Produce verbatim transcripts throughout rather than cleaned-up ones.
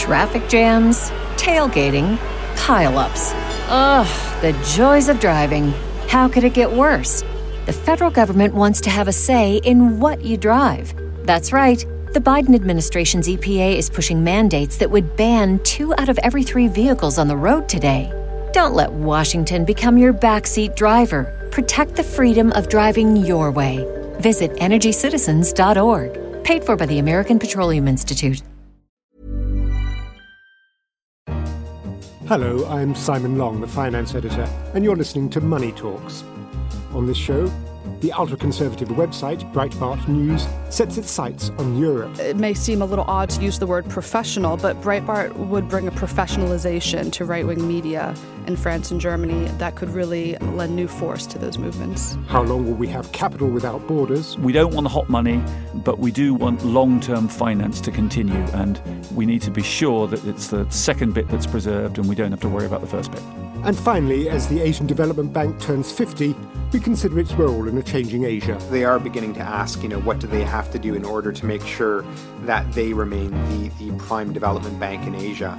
Traffic jams, tailgating, pile-ups. Ugh, the joys of driving. How could it get worse? The federal government wants to have a say in what you drive. That's right. The Biden administration's E P A is pushing mandates that would ban two out of every three vehicles on the road today. Don't let Washington become your backseat driver. Protect the freedom of driving your way. Visit energy citizens dot org. Paid for by the American Petroleum Institute. Hello, I'm Simon Long, the finance editor, and you're listening to Money Talks. On this show, the ultra-conservative website Breitbart News sets its sights on Europe. It may seem a little odd to use the word professional, but Breitbart would bring a professionalization to right-wing media in France and Germany that could really lend new force to those movements. How long will we have capital without borders? We don't want the hot money, but we do want long-term finance to continue, and we need to be sure that it's the second bit that's preserved and we don't have to worry about the first bit. And finally, as the Asian Development Bank turns fifty, we consider its role in a changing Asia. They are beginning to ask, you know, what do they have to do in order to make sure that they remain the, the prime development bank in Asia.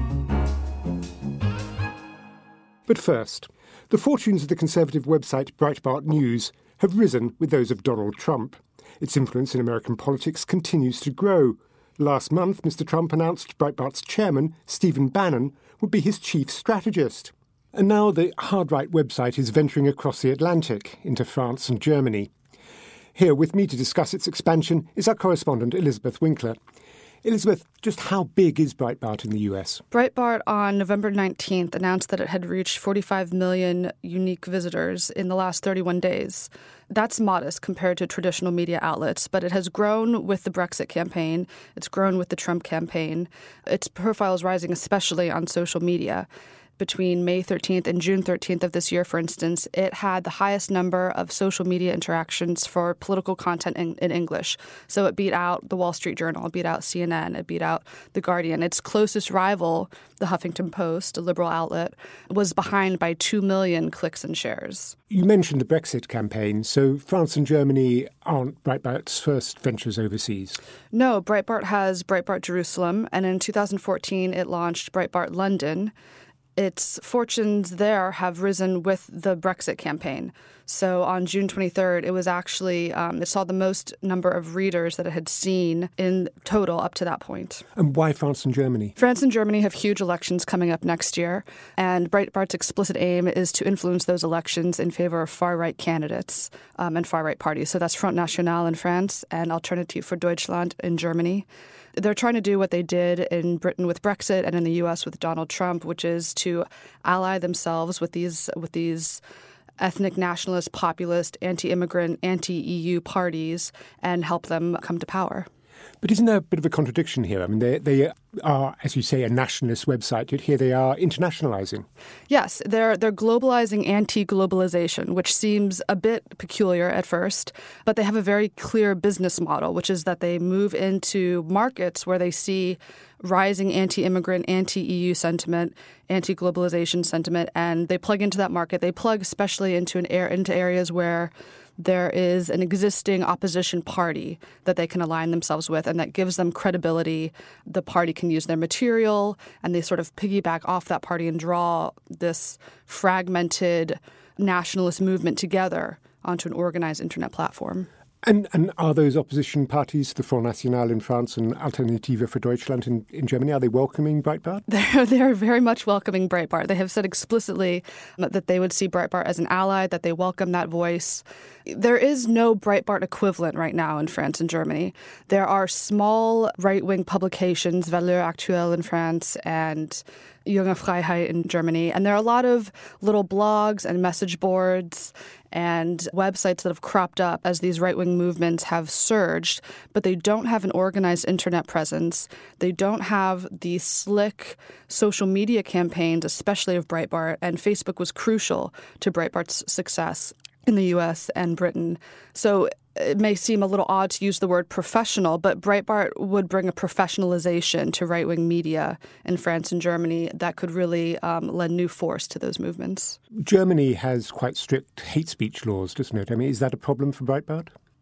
But first, the fortunes of the conservative website Breitbart News have risen with those of Donald Trump. Its influence in American politics continues to grow. Last month, Mister Trump announced Breitbart's chairman, Stephen Bannon, would be his chief strategist. And now the hard-right website is venturing across the Atlantic into France and Germany. Here with me to discuss its expansion is our correspondent Elizabeth Winkler. Elizabeth, just how big is Breitbart in the U S? Breitbart on November nineteenth announced that it had reached forty-five million unique visitors in the last thirty-one days. That's modest compared to traditional media outlets, but it has grown with the Brexit campaign. It's grown with the Trump campaign. Its profile is rising, especially on social media. Between May thirteenth and June thirteenth of this year, for instance, it had the highest number of social media interactions for political content in, in English. So it beat out the Wall Street Journal, it beat out C N N, it beat out The Guardian. Its closest rival, the Huffington Post, a liberal outlet, was behind by two million clicks and shares. You mentioned the Brexit campaign, so France and Germany aren't Breitbart's first ventures overseas. No, Breitbart has Breitbart Jerusalem, and in two thousand fourteen it launched Breitbart London. Its fortunes there have risen with the Brexit campaign. So on June twenty-third, it was actually, um, it saw the most number of readers that it had seen in total up to that point. And why France and Germany? France and Germany have huge elections coming up next year, and Breitbart's explicit aim is to influence those elections in favor of far-right candidates um, and far-right parties. So that's Front National in France and Alternative für Deutschland in Germany. They're trying to do what they did in Britain with Brexit and in the U S with Donald Trump, which is to ally themselves with these with these ethnic nationalist, populist, anti-immigrant, anti-E U parties and help them come to power. But isn't there a bit of a contradiction here? I mean, they, they are, as you say, a nationalist website, yet here they are internationalizing. Yes, they're they're globalizing anti-globalization, which seems a bit peculiar at first, but they have a very clear business model, which is that they move into markets where they see rising anti-immigrant, anti-E U sentiment, anti-globalization sentiment, and they plug into that market. They plug especially into an air into areas where there is an existing opposition party that they can align themselves with, and that gives them credibility. The party can use their material, and they sort of piggyback off that party and draw this fragmented nationalist movement together onto an organized internet platform. And and are those opposition parties, the Front National in France and Alternative für Deutschland in, in Germany, are they welcoming Breitbart? They're, they're very much welcoming Breitbart. They have said explicitly that they would see Breitbart as an ally, that they welcome that voice. There is no Breitbart equivalent right now in France and Germany. There are small right-wing publications, Valeurs Actuelles in France and Junge Freiheit in Germany. And there are a lot of little blogs and message boards and websites that have cropped up as these right-wing movements have surged, but they don't have an organized internet presence. They don't have the slick social media campaigns, especially of Breitbart, and Facebook was crucial to Breitbart's success in the U S and Britain. So it may seem a little odd to use the word professional, but Breitbart would bring a professionalization to right-wing media in France and Germany that could really um, lend new force to those movements. Germany has quite strict hate speech laws, doesn't it? I mean, is that a problem for Breitbart?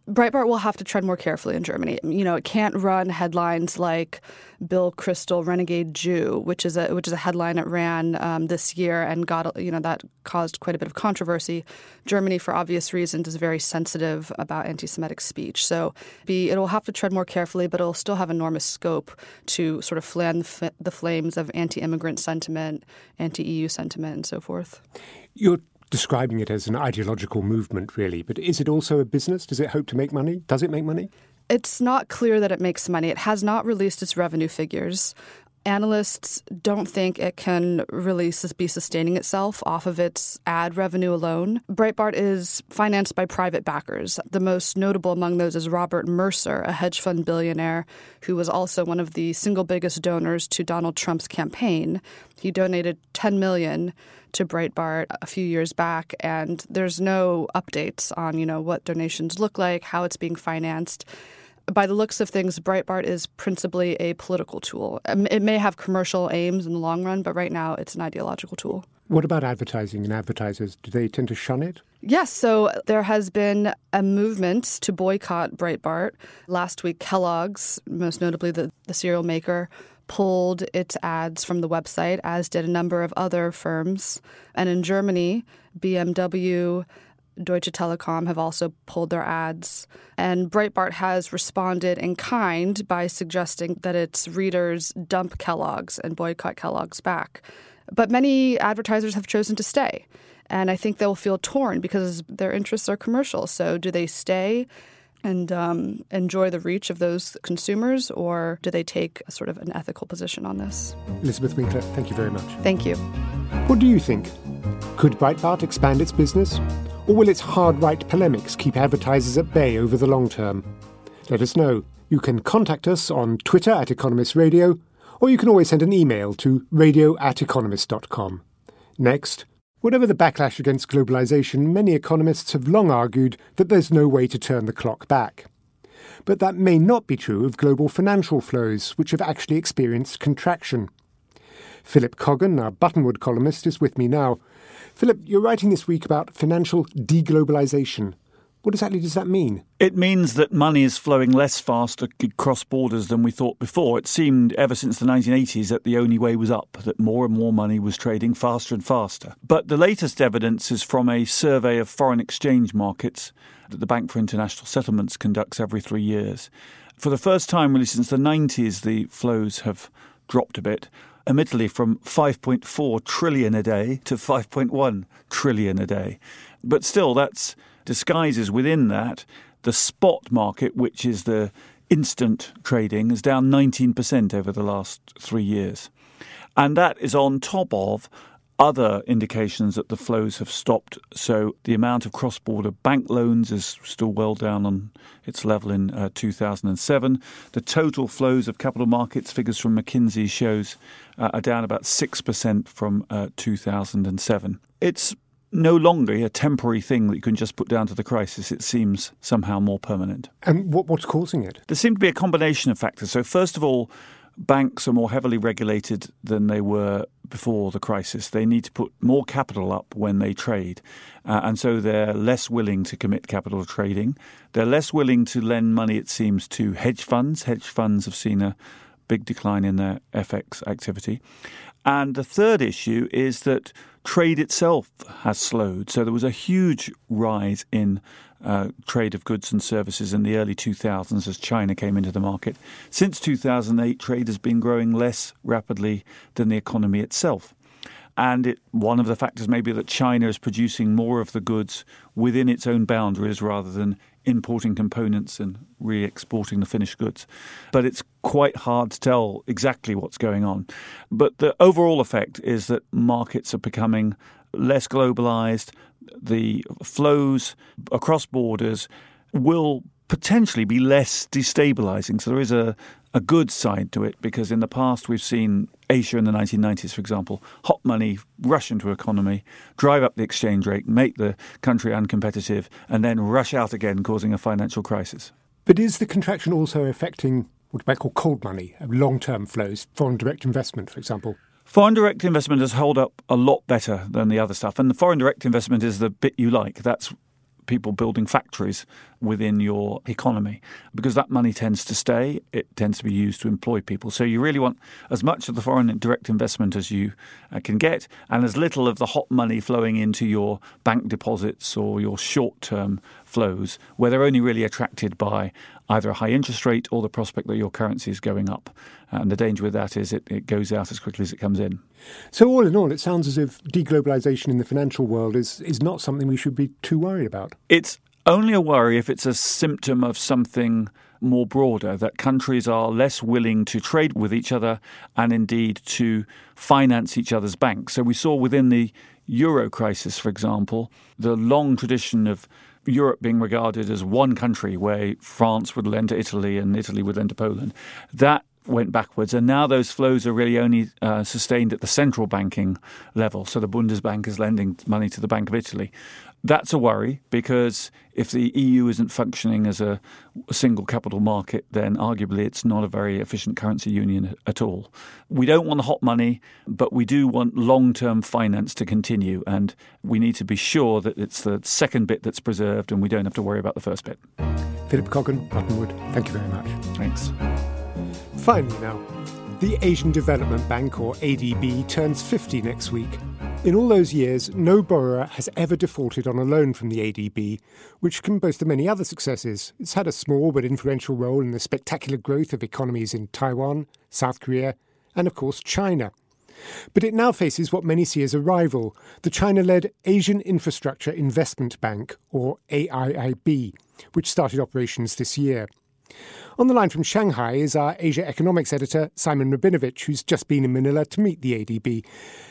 Breitbart will have to tread more carefully in Germany. You know, it can't run headlines like Bill Kristol, Renegade Jew, which is a which is a headline it ran um, this year and got, you know, that caused quite a bit of controversy. Germany, for obvious reasons, is very sensitive about anti-Semitic speech. So be, it'll have to tread more carefully, but it'll still have enormous scope to sort of fan the, f- the flames of anti-immigrant sentiment, anti-E U sentiment, and so forth. You're describing it as an ideological movement, really, but is it also a business? Does it hope to make money? Does it make money? It's not clear that it makes money. It has not released its revenue figures. Analysts don't think it can really be sustaining itself off of its ad revenue alone. Breitbart is financed by private backers. The most notable among those is Robert Mercer, a hedge fund billionaire who was also one of the single biggest donors to Donald Trump's campaign. He donated ten million dollars to Breitbart a few years back, and there's no updates on, you know, what donations look like, how it's being financed. By the looks of things, Breitbart is principally a political tool. It may have commercial aims in the long run, but right now it's an ideological tool. What about advertising and advertisers? Do they tend to shun it? Yes, so there has been a movement to boycott Breitbart. Last week, Kellogg's, most notably the, the cereal maker, pulled its ads from the website, as did a number of other firms. And in Germany, B M W, Deutsche Telekom have also pulled their ads. And Breitbart has responded in kind by suggesting that its readers dump Kellogg's and boycott Kellogg's back. But many advertisers have chosen to stay. And I think they'll feel torn because their interests are commercial. So do they stay and um, enjoy the reach of those consumers, or do they take a sort of an ethical position on this? Elizabeth Winkler, thank you very much. Thank you. What do you think? Could Breitbart expand its business? Or will its hard-right polemics keep advertisers at bay over the long term? Let us know. You can contact us on Twitter at Economist Radio, or you can always send an email to radio at economist dot com. Next, whatever the backlash against globalization, many economists have long argued that there's no way to turn the clock back. But that may not be true of global financial flows, which have actually experienced contraction. Philip Coggan, our Buttonwood columnist, is with me now. Philip, you're writing this week about financial deglobalization. What exactly does that mean? It means that money is flowing less fast across borders than we thought before. It seemed ever since the nineteen eighties that the only way was up, that more and more money was trading faster and faster. But the latest evidence is from a survey of foreign exchange markets that the Bank for International Settlements conducts every three years. For the first time really since the nineties, the flows have dropped a bit, admittedly from five point four trillion a day to five point one trillion a day. But still, that's disguises within that the spot market, which is the instant trading, is down nineteen percent over the last three years. And that is on top of other indications that the flows have stopped. So the amount of cross-border bank loans is still well down on its level in uh, two thousand seven. The total flows of capital markets, figures from McKinsey shows, uh, are down about six percent from uh, two thousand seven. It's no longer a temporary thing that you can just put down to the crisis. It seems somehow more permanent. And what, what's causing it? There seem to be a combination of factors. So first of all, banks are more heavily regulated than they were before the crisis. They need to put more capital up when they trade. Uh, and so they're less willing to commit capital to trading. They're less willing to lend money, it seems, to hedge funds. Hedge funds have seen a big decline in their F X activity. And the third issue is that trade itself has slowed. So there was a huge rise in uh, trade of goods and services in the early two thousands as China came into the market. Since two thousand eight, trade has been growing less rapidly than the economy itself. And it, one of the factors may be that China is producing more of the goods within its own boundaries rather than importing components and re-exporting the finished goods. But it's quite hard to tell exactly what's going on. But the overall effect is that markets are becoming less globalized. The flows across borders will potentially be less destabilizing. So there is a, a good side to it, because in the past we've seen Asia in the nineteen nineties, for example, hot money rush into economy, drive up the exchange rate, make the country uncompetitive, and then rush out again, causing a financial crisis. But is the contraction also affecting what we might call cold money, long-term flows, foreign direct investment, for example? Foreign direct investment has held up a lot better than the other stuff. And the foreign direct investment is the bit you like. That's people building factories within your economy, because that money tends to stay. It tends to be used to employ people. So you really want as much of the foreign direct investment as you uh, can get, and as little of the hot money flowing into your bank deposits or your short-term flows, where they're only really attracted by either a high interest rate or the prospect that your currency is going up. And the danger with that is it, it goes out as quickly as it comes in. So all in all, it sounds as if deglobalization in the financial world is, is not something we should be too worried about. It's only a worry if it's a symptom of something more broader, that countries are less willing to trade with each other and indeed to finance each other's banks. So we saw within the Euro crisis, for example, the long tradition of Europe being regarded as one country where France would lend to Italy and Italy would lend to Poland. That went backwards, and now those flows are really only uh, sustained at the central banking level. So the Bundesbank is lending money to the Bank of Italy. That's a worry, because if the E U isn't functioning as a, a single capital market, then arguably it's not a very efficient currency union at all. We don't want the hot money, but we do want long-term finance to continue, and we need to be sure that it's the second bit that's preserved and we don't have to worry about the first bit. Philip Coggan, Buttonwood, thank you very much. Thanks. Finally now, the Asian Development Bank, or A D B, turns fifty next week. In all those years, no borrower has ever defaulted on a loan from the A D B, which can boast of many other successes. It's had a small but influential role in the spectacular growth of economies in Taiwan, South Korea, and of course China. But it now faces what many see as a rival, the China-led Asian Infrastructure Investment Bank, or A I I B, which started operations this year. On the line from Shanghai is our Asia economics editor, Simon Rabinovich, who's just been in Manila to meet the A D B.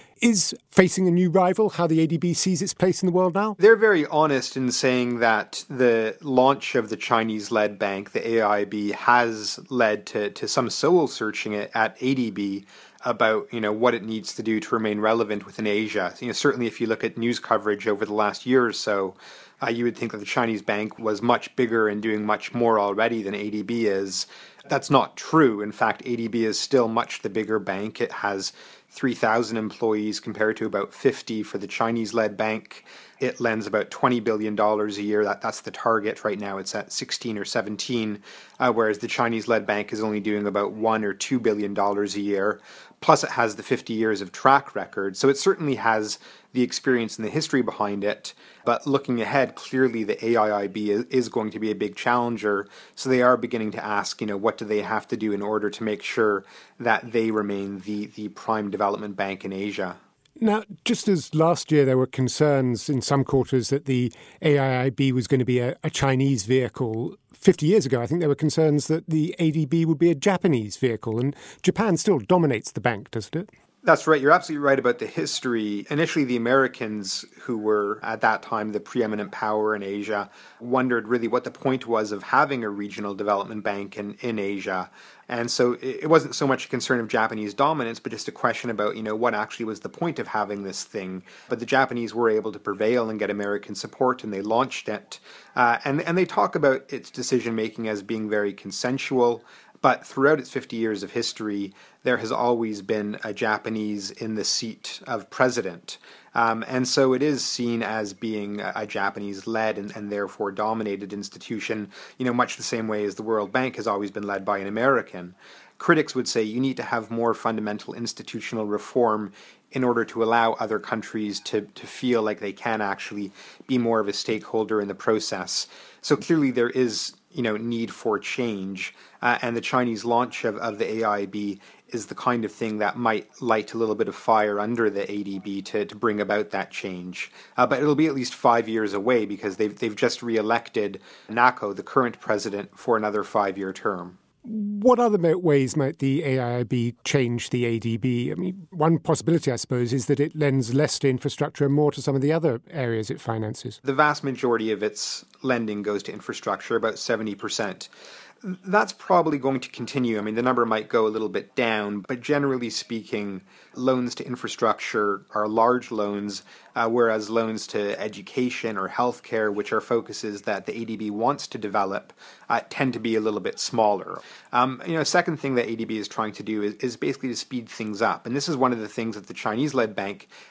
Is facing a new rival how the A D B sees its place in the world now? They're very honest in saying that the launch of the Chinese-led bank, the A I I B, has led to, to some soul-searching at A D B about, you know, what it needs to do to remain relevant within Asia. You know, certainly if you look at news coverage over the last year or so, uh, you would think that the Chinese bank was much bigger and doing much more already than A D B is. That's not true. In fact, A D B is still much the bigger bank. It has three thousand employees compared to about fifty for the Chinese-led bank. It lends about twenty billion dollars a year. That, that's the target. Right now it's at sixteen or seventeen, uh, whereas the Chinese-led bank is only doing about one or two billion dollars a year. Plus it has the fifty years of track record. So it certainly has the experience and the history behind it. But looking ahead, clearly the A I I B is, is going to be a big challenger. So they are beginning to ask, you know, what do they have to do in order to make sure that they remain the, the prime development bank in Asia? Now, just as last year there were concerns in some quarters that the A I I B was going to be a, a Chinese vehicle, fifty years ago I think there were concerns that the A D B would be a Japanese vehicle, and Japan still dominates the bank, doesn't it? That's right. You're absolutely right about the history. Initially, the Americans, who were at that time the preeminent power in Asia, wondered really what the point was of having a regional development bank in, in Asia. And so it wasn't so much a concern of Japanese dominance, but just a question about, you know, what actually was the point of having this thing. But the Japanese were able to prevail and get American support, and they launched it. Uh, and, and they talk about its decision-making as being very consensual. But throughout its fifty years of history, there has always been a Japanese in the seat of president. Um, and so it is seen as being a, a Japanese-led and, and therefore dominated institution, you know, much the same way as the World Bank has always been led by an American. Critics would say you need to have more fundamental institutional reform in order to allow other countries to, to feel like they can actually be more of a stakeholder in the process. So clearly there is, you know, need for change. Uh, and the Chinese launch of, of the A I I B is the kind of thing that might light a little bit of fire under the A D B to, to bring about that change. Uh, but it'll be at least five years away because they've, they've just re-elected Nako, the current president, for another five-year term. What other ways might the A I I B change the A D B? I mean, one possibility, I suppose, is that it lends less to infrastructure and more to some of the other areas it finances. The vast majority of its lending goes to infrastructure, about seventy percent. That's probably going to continue. I mean, the number might go a little bit down, but generally speaking, loans to infrastructure are large loans, uh, whereas loans to education or healthcare, which are focuses that the A D B wants to develop, uh, tend to be a little bit smaller. Um, you know, a second thing that A D B is trying to do is, is basically to speed things up. And this is one of the things that the Chinese-led bank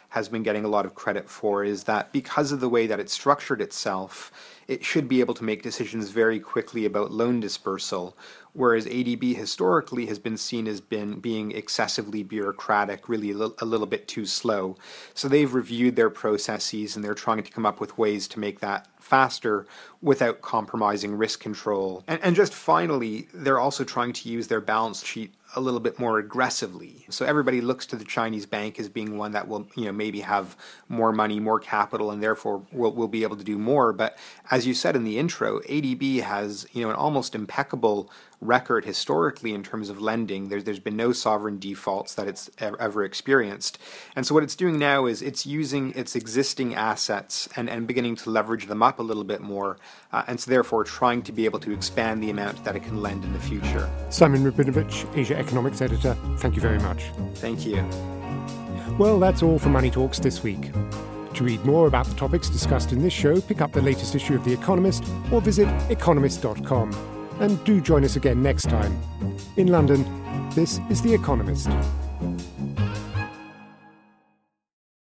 has been getting a lot of credit for, is that because of the way that it's structured itself, it should be able to make decisions very quickly about loan dispersal, whereas A D B historically has been seen as been being excessively bureaucratic, really a, li- a little bit too slow. So they've reviewed their processes and they're trying to come up with ways to make that faster without compromising risk control. And, and just finally, they're also trying to use their balance sheet a little bit more aggressively. So everybody looks to the Chinese bank as being one that will, you know, maybe have more money, more capital, and therefore will will be able to do more. But as you said in the intro, A D B has, you know, an almost impeccable record historically in terms of lending. There's there's been no sovereign defaults that it's ever experienced. And so what it's doing now is it's using its existing assets and, and beginning to leverage them up a little bit more, uh, and so therefore trying to be able to expand the amount that it can lend in the future. Simon Rabinovich, Asia Economics Editor, thank you very much. Thank you. Well, that's all for Money Talks this week. To read more about the topics discussed in this show, pick up the latest issue of The Economist or visit economist dot com. And do join us again next time. In London, this is The Economist.